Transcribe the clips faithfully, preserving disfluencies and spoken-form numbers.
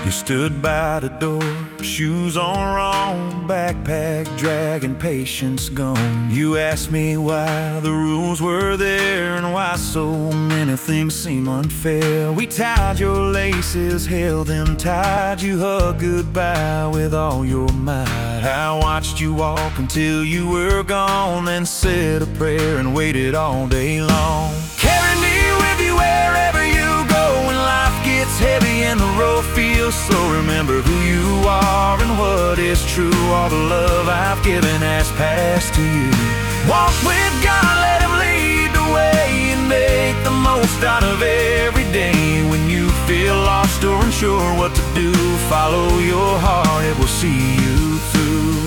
You stood by the door, shoes on wrong, backpack dragging, patience gone. You asked me why the rules were there and why so many things seem unfair. We tied your laces, held them tight. You hugged goodbye with all your might. I watched you walk until you were gone, then said a prayer and waited all day long. Carry me with you wherever you go when life gets heavy and the road feels slow. Remember who you are and what is true. All the love I've given has passed to you. Walk with God, let Him lead the way, and make the most out of every day. When you feel lost or unsure what to do, follow your heart, it will see you through.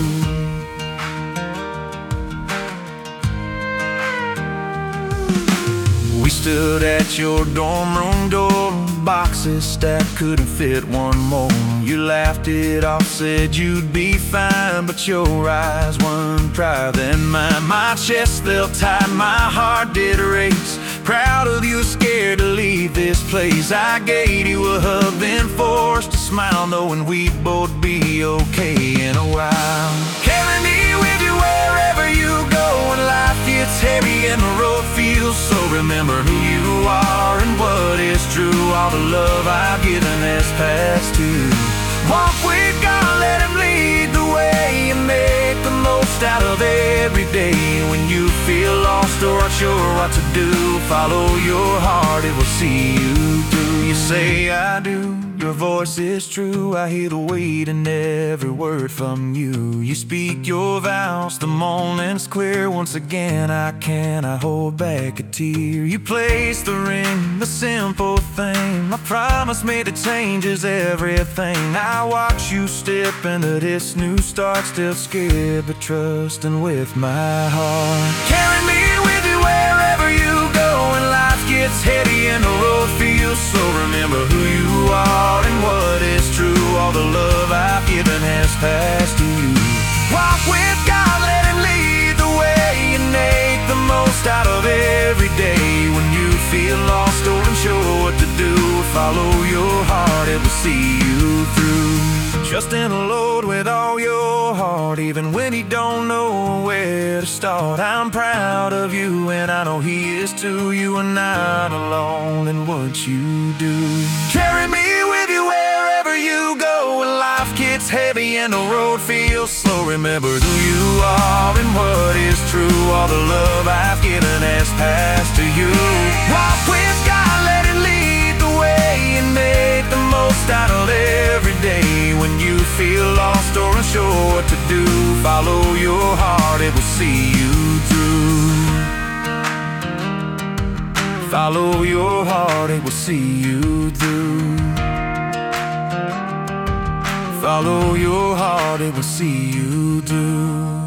We stood at your dorm room door, boxes stacked, couldn't fit one more. You laughed it off, said you'd be fine, but your eyes weren't drier than mine. My chest felt tight, my heart did race. Proud of you, scared to leave this place. I gave you a hug, then forced a smile, knowing we'd both be okay in a while. Carry me with you wherever you go when life gets heavy and the road feels slow. Remember who you are and what is true. All the love I've given has passed to you. Walk with God, let Him lead the way, and make the most out of every day. When you feel lost or unsure what to do, follow your heart, it will see you through. You say I do, your voice is true. I hear the weight in every word from you. You speak your vows, the morning's clear. Once again I cannot hold back a tear. You place the ring, the simple thing. My promise made the changes everything. I watch you step into this new start, still scared but trusting with my heart. Carry me with you wherever you go when life gets heavy and the road feels slow. Remember who you are and what is true. All the love I've given has passed to you. Walk with God, let Him lead the way, and make the most out of every day. When you feel lost or unsure what to do, follow your heart, it will see you through. Trust in the Lord with all your heart, even when you don't know where to start. I'm proud of you and I know He is too. You are not alone in what you do. Carry me with you wherever you go when life gets heavy and the road feels slow. Remember who you are and what is true. All the love I've given has passed to you. Walk with God, let Him lead the way, and make the most out of every day. When you feel lost or unsure what to do, follow your heart, it will see you through. Follow your heart, it will see you through. Follow your heart, it will see you through.